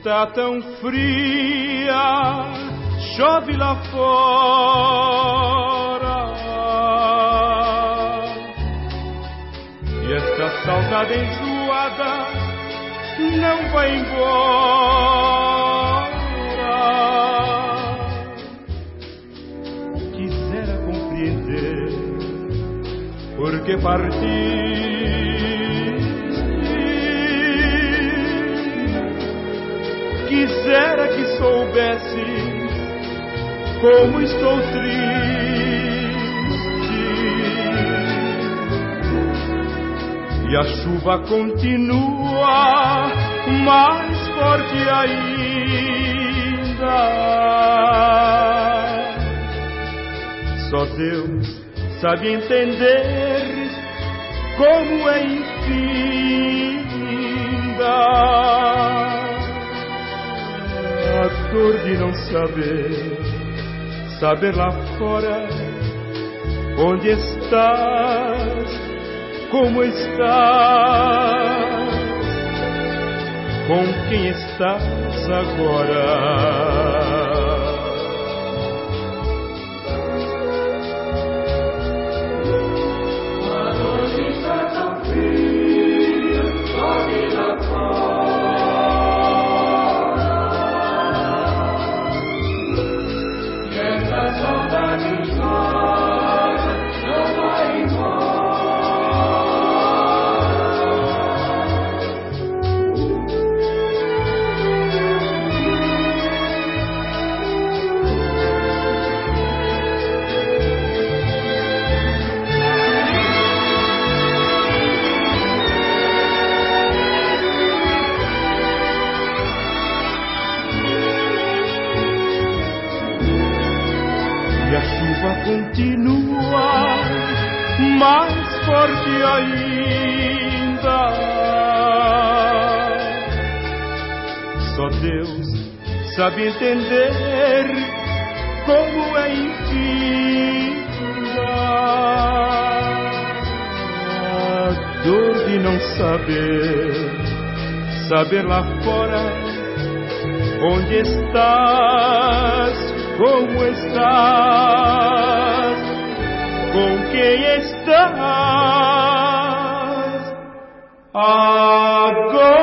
está tão fria, chove lá fora. E esta saudade enjoada não vai embora. Quisera compreender por que partiste. Quisera que soubesse como estou triste. E a chuva continua mais forte ainda. Só Deus sabe entender como é infinda a dor de não saber lá fora onde estás, como estás, com quem estás agora. E a chuva continua mais forte ainda. Só Deus sabe entender como é infinda a dor de não saber lá fora onde estás, como estás, com quem estás agora.